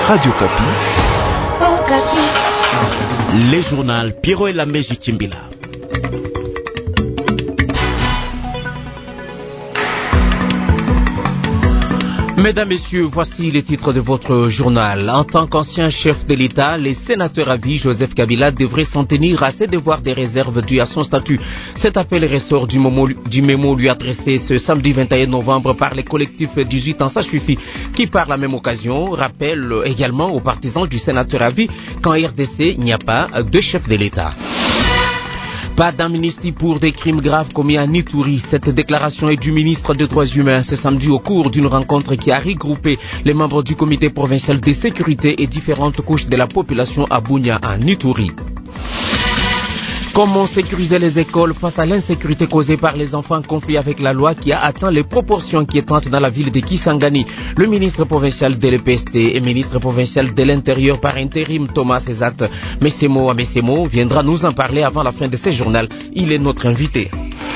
Radio Kapi. Oh, Kapi. Les journaux Pierrot et Lambeji Chimbila. Mesdames, Messieurs, voici les titres de votre journal. En tant qu'ancien chef de l'État, les sénateurs à vie Joseph Kabila devrait s'en tenir à ses devoirs des réserves dues à son statut. Cet appel ressort du mémo lui adressé ce samedi 21 novembre par les collectifs 18 ans, ça suffit, qui par la même occasion rappelle également aux partisans du sénateur à vie qu'en RDC, il n'y a pas de chef de l'État. Pas d'amnistie pour des crimes graves commis à Nitouri. Cette déclaration est du ministre des Droits humains ce samedi au cours d'une rencontre qui a regroupé les membres du comité provincial de sécurité et différentes couches de la population à Bunia, à Nitouri. Comment sécuriser les écoles face à l'insécurité causée par les enfants en conflit avec la loi qui a atteint les proportions inquiétantes dans la ville de Kisangani? Le ministre provincial de l'EPST et ministre provincial de l'Intérieur par intérim Thomas Césat Messemo viendra nous en parler avant la fin de ce journal. Il est notre invité.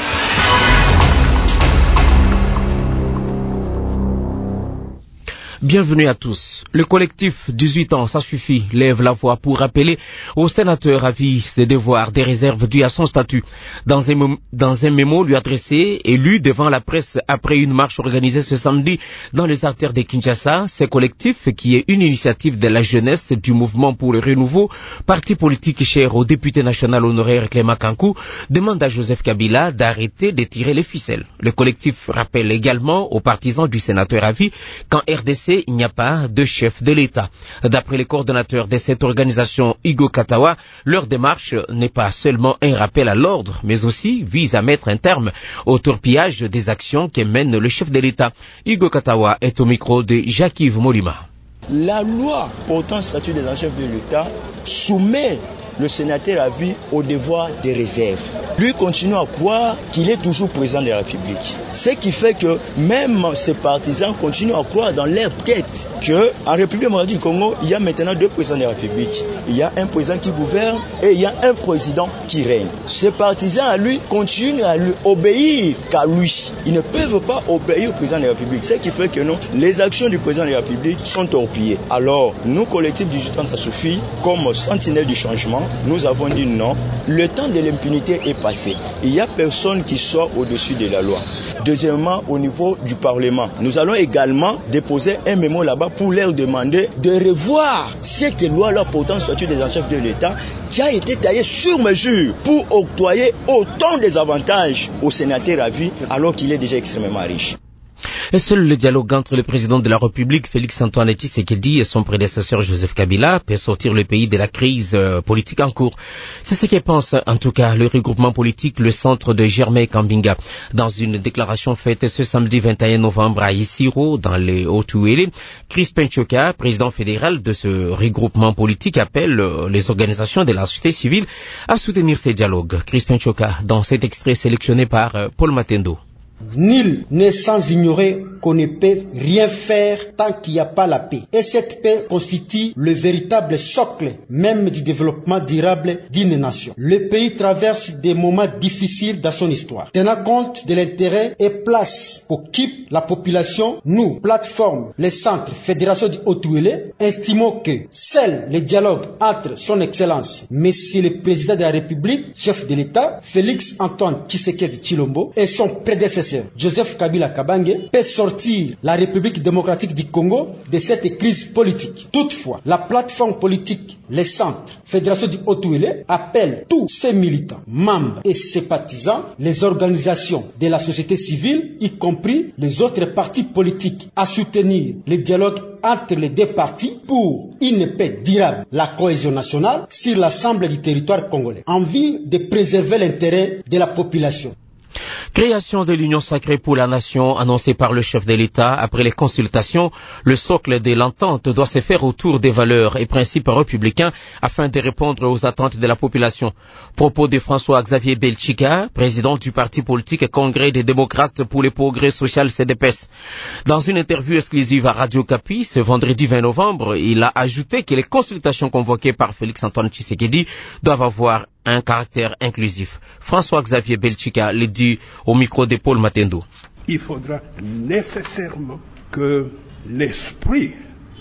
Bienvenue à tous. Le collectif 18 ans, ça suffit, lève la voix pour rappeler au sénateur à vie ses devoirs des réserves dues à son statut. Dans un mémo lui adressé et lu devant la presse après une marche organisée ce samedi dans les artères de Kinshasa, ce collectif, qui est une initiative de la jeunesse du mouvement pour le renouveau, parti politique cher au député national honoraire Clément Kankou, demande à Joseph Kabila d'arrêter de tirer les ficelles. Le collectif rappelle également aux partisans du sénateur à vie qu'en RDC, il n'y a pas de chef de l'État. D'après les coordonnateurs de cette organisation, Hugo Katawa, leur démarche n'est pas seulement un rappel à l'ordre, mais aussi vise à mettre un terme au torpillage des actions que mène le chef de l'État. Hugo Katawa est au micro de Jacques-Yves Molima. La loi portant statut des chefs de l'État soumet le sénateur à vie au devoir des réserves. Lui continue à croire qu'il est toujours président de la République. Ce qui fait que même ses partisans continuent à croire dans leur tête qu'en République démocratique du Congo, il y a maintenant deux présidents de la République. Il y a un président qui gouverne et il y a un président qui règne. Ses partisans à lui continuent à lui obéir qu'à lui. Ils ne peuvent pas obéir au président de la République. Ce qui fait que non, les actions du président de la République sont torpillées. Alors, nous, collectifs 18 ans, ça suffit, comme sentinelle du changement, nous avons dit non, le temps de l'impunité est passé. Il n'y a personne qui soit au-dessus de la loi. Deuxièmement, au niveau du Parlement, nous allons également déposer un mémo là-bas pour leur demander de revoir cette loi-là portant statut des chefs de l'État qui a été taillée sur mesure pour octroyer autant des avantages au sénateur à vie alors qu'il est déjà extrêmement riche. Et seul le dialogue entre le président de la République, Félix-Antoine Tshisekedi, et son prédécesseur Joseph Kabila peut sortir le pays de la crise politique en cours. C'est ce que pense en tout cas le regroupement politique, le centre de Germain Kambinga. Dans une déclaration faite ce samedi 21 novembre à Isiro, dans les Haut-Uélé, Crispin Tchoka, président fédéral de ce regroupement politique, appelle les organisations de la société civile à soutenir ces dialogues. Crispin Tchoka, dans cet extrait sélectionné par Paul Matendo. Nul n'est sans ignorer qu'on ne peut rien faire tant qu'il n'y a pas la paix. Et cette paix constitue le véritable socle même du développement durable d'une nation. Le pays traverse des moments difficiles dans son histoire. Tenant compte de l'intérêt et place qu'occupe la population, nous, plateforme, les centres, fédération du Haut-Uélé, estimons que seul le dialogue entre son Excellence, Monsieur le Président de la République, chef de l'État, Félix-Antoine Tshisekedi Tshilombo, et son prédécesseur, Joseph Kabila Kabange, peut sortir la République démocratique du Congo de cette crise politique. Toutefois, la plateforme politique, les centres, fédération du Haut-Uélé, appelle tous ses militants, membres et sympathisants, les organisations de la société civile, y compris les autres partis politiques, à soutenir le dialogue entre les deux partis pour une paix durable, la cohésion nationale sur l'ensemble du territoire congolais, en vue de préserver l'intérêt de la population. Création de l'Union sacrée pour la nation annoncée par le chef de l'État après les consultations. Le socle de l'entente doit se faire autour des valeurs et principes républicains afin de répondre aux attentes de la population. Propos de François-Xavier Belchika, président du parti politique Congrès des démocrates pour le progrès social CDPS. Dans une interview exclusive à Radio Kapi ce vendredi 20 novembre, il a ajouté que les consultations convoquées par Félix-Antoine Tshisekedi doivent avoir un caractère inclusif. François-Xavier Belchika le dit au micro de Paul Matendo. Il faudra nécessairement que l'esprit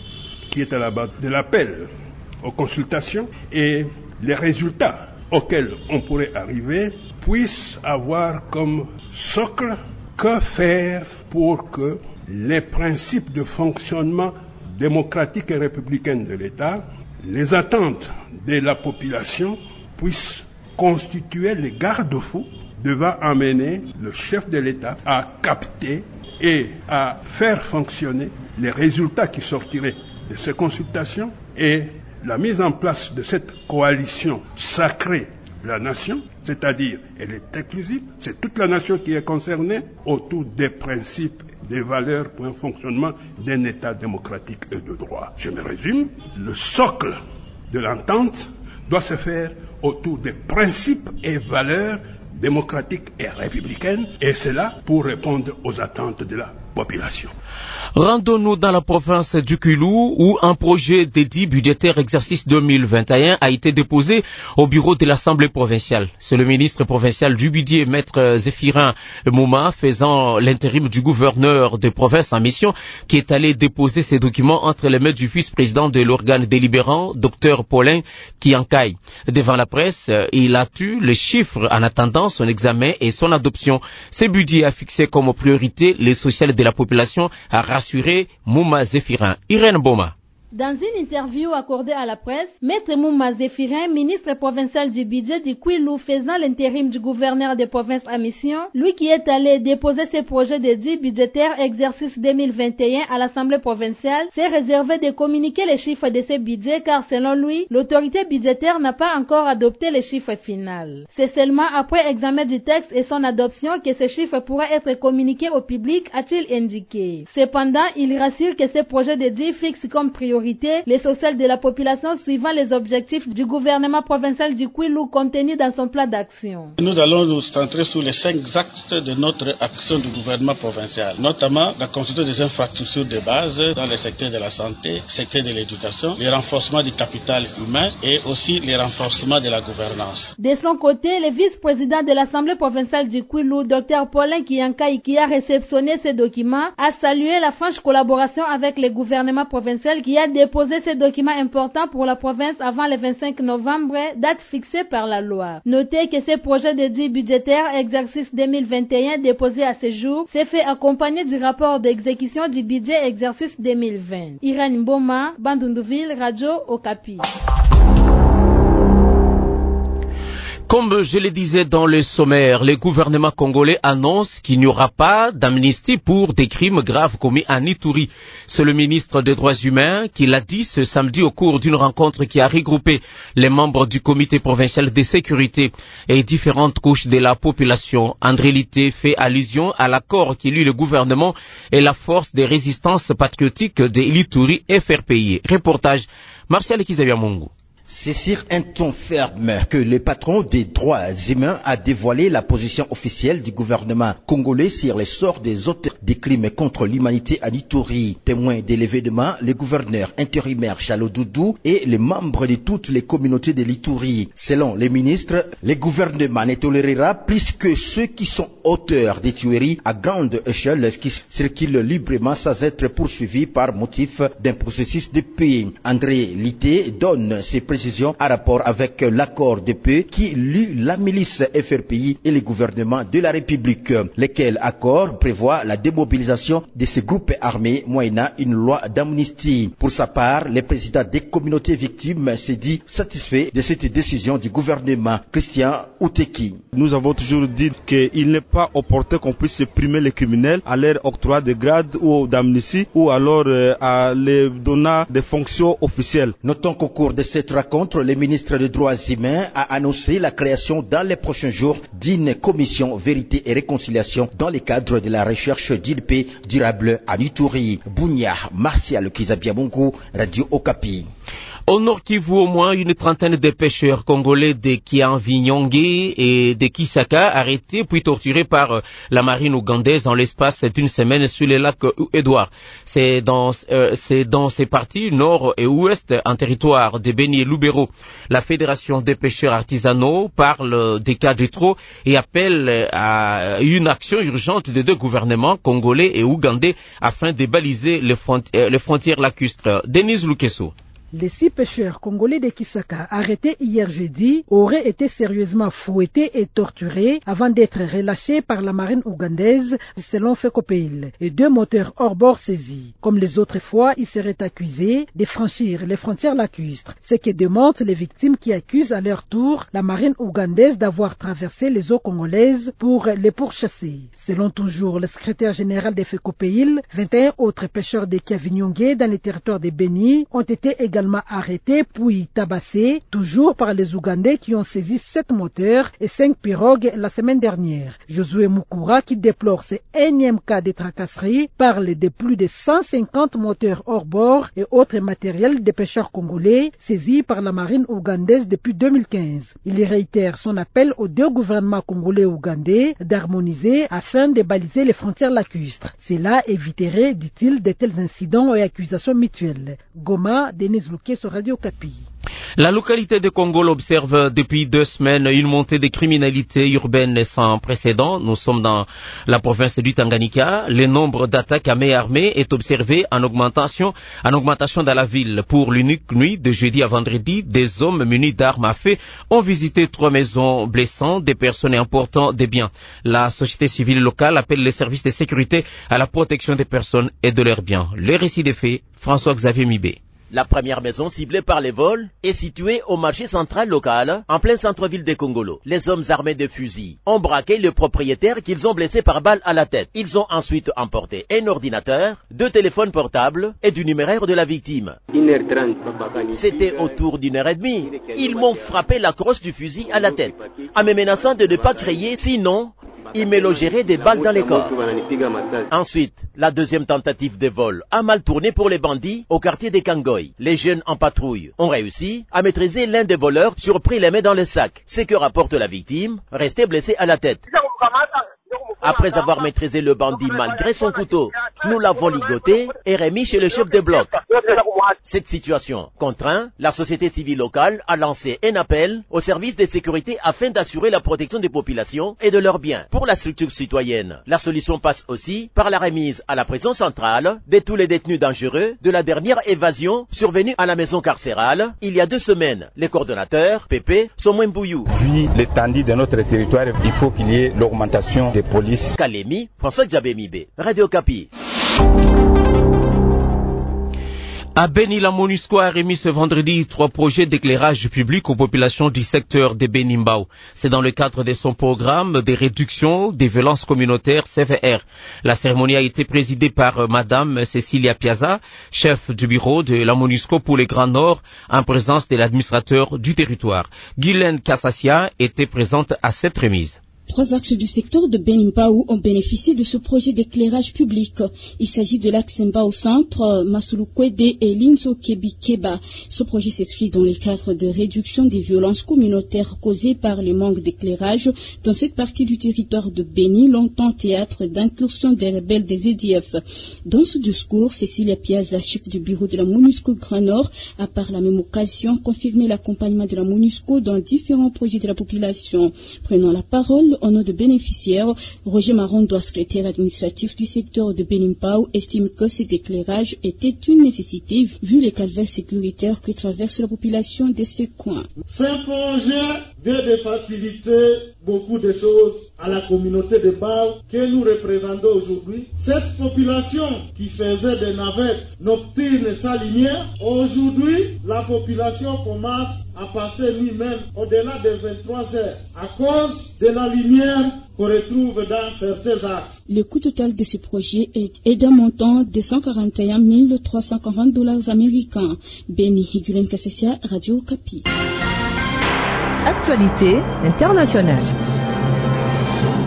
qui est à la base de l'appel aux consultations et les résultats auxquels on pourrait arriver puissent avoir comme socle que faire pour que les principes de fonctionnement démocratique et républicain de l'État, les attentes de la population puissent constituer les garde-fous devant amener le chef de l'État à capter et à faire fonctionner les résultats qui sortiraient de ces consultations et la mise en place de cette coalition sacrée, la nation, c'est-à-dire elle est inclusive, c'est toute la nation qui est concernée autour des principes, des valeurs pour un fonctionnement d'un État démocratique et de droit. Je me résume, le socle de l'entente doit se faire autour des principes et valeurs démocratiques et républicaines, et c'est là pour répondre aux attentes de la population. Rendons-nous dans la province du Kwilu où un projet dédié budgétaire exercice 2021 a été déposé au bureau de l'Assemblée provinciale. C'est le ministre provincial du budget, Maître Zéphirin Mouma, faisant l'intérim du gouverneur de province en mission, qui est allé déposer ces documents entre les mains du vice-président de l'organe délibérant, Dr Paulin Kiankai. Devant la presse, il a tué les chiffres en attendant son examen et son adoption. Ce budget a fixé comme priorité les sociales de la population, a rassuré Mouma Zéphirin. Irène Boma. Dans une interview accordée à la presse, Maître Mouma Zéphirin, ministre provincial du budget du Kwilu, faisant l'intérim du gouverneur des provinces à mission, lui qui est allé déposer ses projets de dits budgétaires exercice 2021 à l'Assemblée provinciale, s'est réservé de communiquer les chiffres de ces budgets car selon lui, l'autorité budgétaire n'a pas encore adopté les chiffres finaux. C'est seulement après examen du texte et son adoption que ces chiffres pourraient être communiqués au public, a-t-il indiqué. Cependant, il rassure que ces projets de dits fixent comme priorité les sociales de la population suivant les objectifs du gouvernement provincial du Kwilu contenus dans son plan d'action. Nous allons nous centrer sur les 5 axes de notre action du gouvernement provincial, notamment la construction des infrastructures de base dans les secteurs de la santé, secteur de l'éducation, le renforcement du capital humain et aussi le renforcement de la gouvernance. De son côté, le vice-président de l'Assemblée provinciale du Kwilu, Dr Paulin Kiankai, qui a réceptionné ces documents, a salué la franche collaboration avec le gouvernement provincial qui a déposer ces documents importants pour la province avant le 25 novembre, date fixée par la loi. Notez que ces projets de dits budgétaires exercice 2021 déposés à ce jour s'est fait accompagner du rapport d'exécution du budget exercice 2020. Irène Boma, Bandundouville, Radio Okapi. Comme je le disais dans le sommaire, le gouvernement congolais annonce qu'il n'y aura pas d'amnistie pour des crimes graves commis à Ituri. C'est le ministre des Droits humains qui l'a dit ce samedi au cours d'une rencontre qui a regroupé les membres du comité provincial de sécurité et différentes couches de la population. André Lité fait allusion à l'accord qui lie le gouvernement et la force de résistance patriotique de l'Ituri FRPI. Reportage Martial Kizabiamungu. C'est sur un ton ferme que le patron des droits humains a dévoilé la position officielle du gouvernement congolais sur les sorts des auteurs des crimes contre l'humanité à Ituri. Témoin de l'événement, le gouverneur intérimaire Chalo Doudou et les membres de toutes les communautés de l'Ituri. Selon les ministres, le gouvernement ne tolérera plus que ceux qui sont auteurs des tueries à grande échelle qui circulent librement sans être poursuivis par motif d'un processus de paix. André Lité donne ses précisions en rapport avec l'accord de paix qui lie la milice FRPI et le gouvernement de la République. Lequel accord prévoit la démobilisation de ces groupes armés moyennant une loi d'amnistie. Pour sa part, le président des communautés victimes s'est dit satisfait de cette décision du gouvernement. Christian Outeki. Nous avons toujours dit qu'il n'est pas opportun qu'on puisse supprimer les criminels à leur octroi de grade ou d'amnistie ou alors à les donner des fonctions officielles. Notons qu'au cours de cette rencontre, le ministre des Droits humains a annoncé la création dans les prochains jours d'une commission vérité et réconciliation dans le cadre de la recherche d'une paix durable à Ituri. Bounia, Martial Kizabiamungu, Radio Okapi. Au Nord Kivu, au moins une trentaine de pêcheurs congolais de Kianvinyonge et de Kisaka arrêtés puis torturés par la marine ougandaise en l'espace d'une semaine sur le lac Édouard. C'est dans ces parties nord et ouest en territoire de Beni et Loubero. La Fédération des pêcheurs artisanaux parle des cas de trop et appelle à une action urgente des deux gouvernements congolais et ougandais afin de baliser les frontières lacustres. Denise Lukeso. Les 6 pêcheurs congolais de Kisaka, arrêtés hier jeudi, auraient été sérieusement fouettés et torturés avant d'être relâchés par la marine ougandaise, selon FECOPEIL, et 2 moteurs hors bord saisis. Comme les autres fois, ils seraient accusés de franchir les frontières lacustres, ce que démontrent les victimes qui accusent à leur tour la marine ougandaise d'avoir traversé les eaux congolaises pour les pourchasser. Selon toujours le secrétaire général de FECOPEIL, 21 autres pêcheurs de Kiavinyonge dans les territoires de Beni ont été également arrêtés puis tabassés, toujours par les Ougandais qui ont saisi 7 moteurs et 5 pirogues la semaine dernière. Josué Mukura, qui déplore ce énième cas de tracasserie, parle de plus de 150 moteurs hors bord et autres matériels des pêcheurs congolais saisis par la marine ougandaise depuis 2015. Il réitère son appel aux 2 gouvernements congolais et ougandais d'harmoniser afin de baliser les frontières lacustres. Cela éviterait, dit-il, de tels incidents et accusations mutuelles. Goma, Denis Luquet sur Radio Kapi. La localité de Kongolo observe depuis 2 semaines une montée de criminalité urbaine sans précédent. Nous sommes dans la province du Tanganyika. Le nombre d'attaques à main armée est observé en augmentation dans la ville. Pour l'unique nuit de jeudi à vendredi, des hommes munis d'armes à feu ont visité 3 maisons, blessant des personnes et emportant des biens. La société civile locale appelle les services de sécurité à la protection des personnes et de leurs biens. Le récit des faits, François-Xavier Mibé. La première maison ciblée par les vols est située au marché central local, en plein centre-ville de Kongolo. Les hommes armés de fusils ont braqué le propriétaire qu'ils ont blessé par balle à la tête. Ils ont ensuite emporté un ordinateur, 2 téléphones portables et du numéraire de la victime. C'était autour d'1h30. Ils m'ont frappé la crosse du fusil à la tête, en me menaçant de ne pas crier, sinon ils me logeraient des balles dans les corps. Ensuite, la deuxième tentative de vol a mal tourné pour les bandits au quartier des Kangoy. Les jeunes en patrouille ont réussi à maîtriser l'un des voleurs, surpris les mains dans le sac. Ce que rapporte la victime, resté blessé à la tête. Après avoir maîtrisé le bandit malgré son couteau, nous l'avons ligoté et remis chez le chef de bloc. Cette situation contraint la société civile locale à lancer un appel aux services de sécurité afin d'assurer la protection des populations et de leurs biens. Pour la structure citoyenne, la solution passe aussi par la remise à la prison centrale de tous les détenus dangereux de la dernière évasion survenue à la maison carcérale il y a 2 semaines. Les coordonnateurs, Pépé, Somouembouyou. Vu l'étendue de notre territoire, il faut qu'il y ait l'augmentation des polices. Kalemi, François-Xavier Mibé, Radio Kapi. À Beni, la MONUSCO a remis ce vendredi 3 projets d'éclairage public aux populations du secteur de Beni-Mbao. C'est dans le cadre de son programme de réduction des violences communautaires CVR. La cérémonie a été présidée par Madame Cecilia Piazza, chef du bureau de la MONUSCO pour les Grands Nord, en présence de l'administrateur du territoire. Guylaine Kassassia était présente à cette remise. 3 axes du secteur de Beni-Mbao ont bénéficié de ce projet d'éclairage public. Il s'agit de l'axe Mbao Centre, Masulukwede et Linzo Kebi-Keba. Ce projet s'inscrit dans le cadre de réduction des violences communautaires causées par le manque d'éclairage dans cette partie du territoire de Beni, longtemps théâtre d'incursion des rebelles des EDF. Dans ce discours, Cecilia Piazza, chef du bureau de la MONUSCO Grand Nord, a par la même occasion confirmé l'accompagnement de la MONUSCO dans différents projets de la population. Prenant la parole, au nom de bénéficiaires, Roger Marondo, secrétaire administratif du secteur de Beni-Mbao, estime que cet éclairage était une nécessité vu les calvaires sécuritaires que traverse la population de ces coins. Ce projet vient de faciliter beaucoup de choses à la communauté de Mbao que nous représentons aujourd'hui. Cette population qui faisait des navettes nocturnes sans lumière, aujourd'hui la population commence à passer lui-même au-delà des 23 heures à cause de la lumière qu'on retrouve dans certains axes. Le coût total de ce projet est d'un montant de $141 340 américains. Beni Higulen Kassassia, Radio Kapi. Actualité internationale.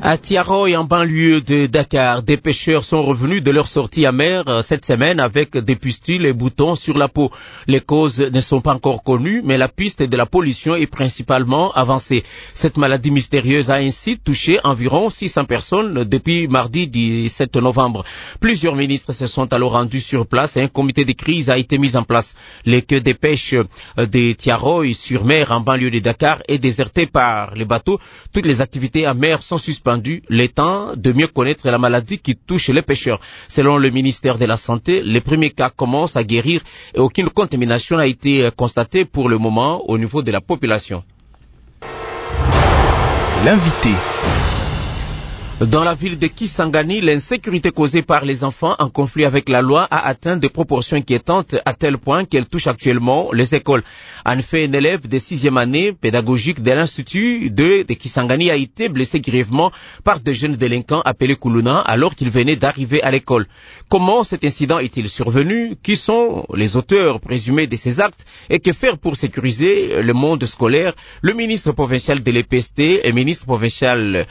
À Tiaroy, en banlieue de Dakar, des pêcheurs sont revenus de leur sortie à mer cette semaine avec des pustules et boutons sur la peau. Les causes ne sont pas encore connues, mais la piste de la pollution est principalement avancée. Cette maladie mystérieuse a ainsi touché environ 600 personnes depuis mardi 17 novembre. Plusieurs ministres se sont alors rendus sur place et un comité de crise a été mis en place. Les queues des pêches de Tiaroy sur mer en banlieue de Dakar est désertée par les bateaux. Toutes les activités à mer sont suspendues. Le temps de mieux connaître la maladie qui touche les pêcheurs. Selon le ministère de la Santé, les premiers cas commencent à guérir et aucune contamination n'a été constatée pour le moment au niveau de la population. L'invité. Dans la ville de Kisangani, l'insécurité causée par les enfants en conflit avec la loi a atteint des proportions inquiétantes à tel point qu'elle touche actuellement les écoles. En effet, un élève de 6e année pédagogique de l'Institut de Kisangani a été blessé grièvement par de jeunes délinquants appelés Kuluna alors qu'il venait d'arriver à l'école. Comment cet incident est-il survenu? Qui sont les auteurs présumés de ces actes? Et que faire pour sécuriser le monde scolaire? Le ministre provincial de l'EPST et ministre provincial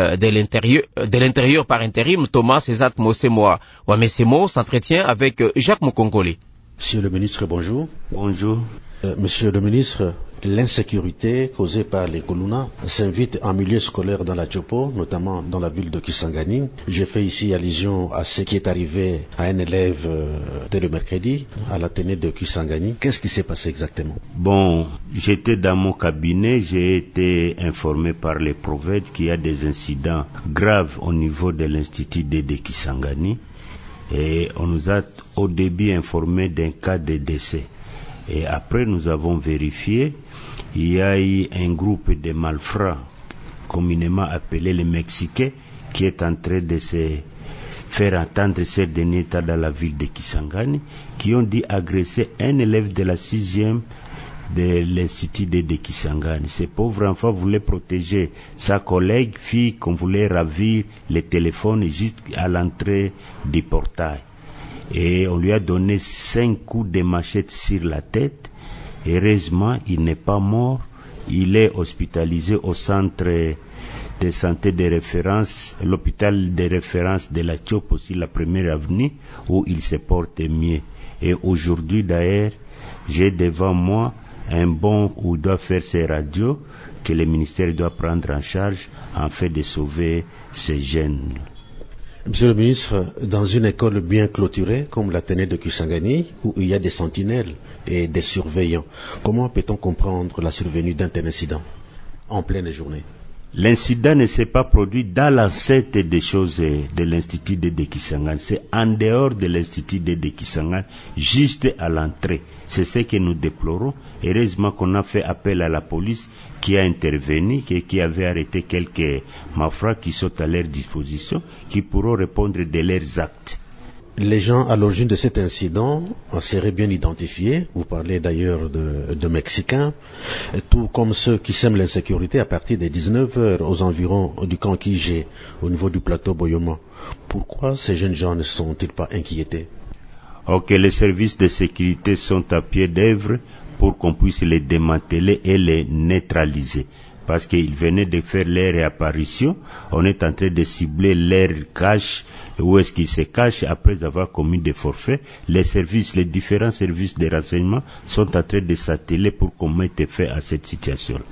de l'Intérieur par intérim, Thomas César Mosemoa Wamesemo, s'entretient avec Jacques Mukongole. Monsieur le ministre, bonjour. Bonjour. Monsieur le ministre, l'insécurité causée par les Kuluna s'invite en milieu scolaire dans la Tchopo, notamment dans la ville de Kisangani. J'ai fait ici allusion à ce qui est arrivé à un élève dès le mercredi à l'Athénée de Kisangani. Qu'est-ce qui s'est passé exactement? Bon, j'étais dans mon cabinet, j'ai été informé par les prophètes qu'il y a des incidents graves au niveau de l'Institut de Kisangani et on nous a au début informé d'un cas de décès. Et après, nous avons vérifié, il y a eu un groupe de malfrats, communément appelés les Mexicains, qui est en train de se faire entendre ces derniers temps dans la ville de Kisangani, qui ont dit agresser un élève de la 6e de l'Institut de Kisangani. Ce pauvre enfant voulait protéger sa collègue, fille qu'on voulait ravir les téléphones juste à l'entrée du portail. Et on lui a donné 5 coups de machette sur la tête. Heureusement, il n'est pas mort. Il est hospitalisé au centre de santé de référence, l'hôpital de référence de la Tchop, aussi la première avenue, où il se porte mieux. Et aujourd'hui, d'ailleurs, j'ai devant moi un bon où il doit faire ses radios que le ministère doit prendre en charge en fait de sauver ces jeunes. Monsieur le ministre, dans une école bien clôturée comme l'Athénée de Kisangani, où il y a des sentinelles et des surveillants, comment peut-on comprendre la survenue d'un tel incident en pleine journée? L'incident ne s'est pas produit dans l'enceinte des choses de l'Institut de Kisangani. C'est en dehors de l'Institut de Kisangani, juste à l'entrée. C'est ce que nous déplorons. Heureusement qu'on a fait appel à la police qui a intervenu, qui avait arrêté quelques malfrats qui sont à leur disposition, qui pourront répondre de leurs actes. Les gens à l'origine de cet incident seraient bien identifiés. Vous parlez d'ailleurs de Mexicains, tout comme ceux qui sèment l'insécurité à partir des 19h aux environs du camp Kijé, au niveau du plateau Boyoma. Pourquoi ces jeunes gens ne sont-ils pas inquiétés? Ok, les services de sécurité sont à pied d'œuvre pour qu'on puisse les démanteler et les neutraliser. Parce qu'ils venaient de faire leur réapparition, on est en train de cibler leur cache, où est-ce qu'ils se cachent après avoir commis des forfaits. Les différents services de renseignement sont en train de s'atteler pour qu'on mette fin à cette situation.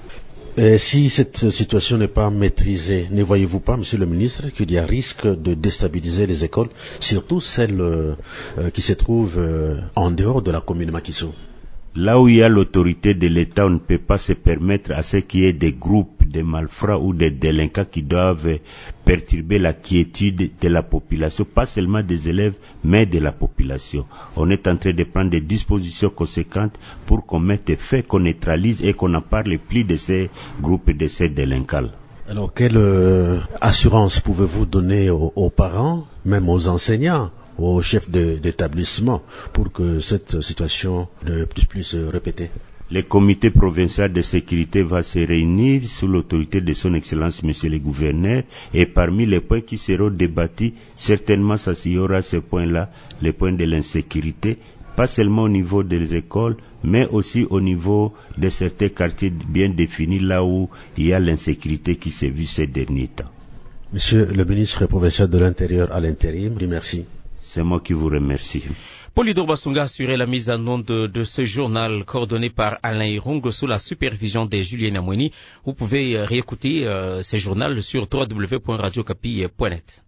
Si cette situation n'est pas maîtrisée, ne voyez-vous pas, monsieur le ministre, qu'il y a risque de déstabiliser les écoles, surtout celles qui se trouvent en dehors de la commune Makiso? Là où il y a l'autorité de l'État, on ne peut pas se permettre à ce qu'il y ait des groupes de malfrats ou des délinquants qui doivent perturber la quiétude de la population, pas seulement des élèves, mais de la population. On est en train de prendre des dispositions conséquentes pour qu'on mette fin, qu'on neutralise et qu'on n'en parle plus de ces groupes et de ces délinquants. Alors, quelle assurance pouvez-vous donner aux parents, même aux enseignants, aux chefs d'établissement, pour que cette situation ne puisse plus se répéter? Le comité provincial de sécurité va se réunir sous l'autorité de son Excellence Monsieur le Gouverneur, et parmi les points qui seront débattus, certainement ça y aura ce point-là, les points de l'insécurité, pas seulement au niveau des écoles, mais aussi au niveau de certains quartiers bien définis là où il y a l'insécurité qui s'est vue ces derniers temps. Monsieur le ministre provincial de l'Intérieur à l'intérim, merci. C'est moi qui vous remercie. Polydor Basunga assurait la mise en onde de ce journal coordonné par Alain Irung sous la supervision de Julien Amoueni. Vous pouvez réécouter ce journal sur www.radiocapi.net.